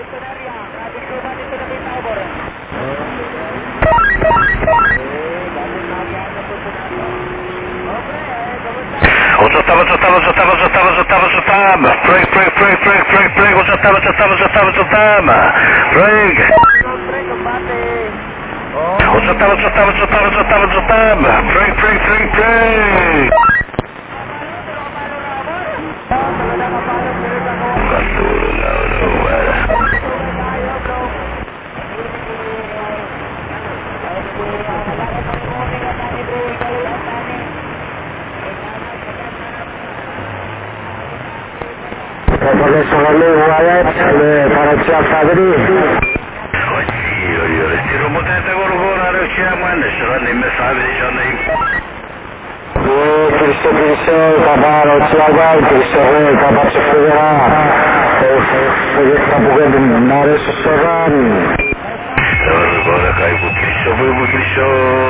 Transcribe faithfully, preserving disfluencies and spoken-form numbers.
já estava, já estava, já estava, já estava, já estava, já estava. Break, break, break, break, break, break. Já estava, já estava, já estava, já estava. Break. Já estava, já estava, já estava, já estava, já estava. Break, break, break, break. Gastura, não, não era. Adesso volevo adesso farci a Fabri. Oddio, io restiro potente correre, riusciamo a nessuno ne mi sa vicino. E Cristo Cristo, Caparo, Ciaga, Cristo Re, Capaccio Federà, e Capuche Mare Sossorani. Ora, ora, cai, Cristo, Cristo.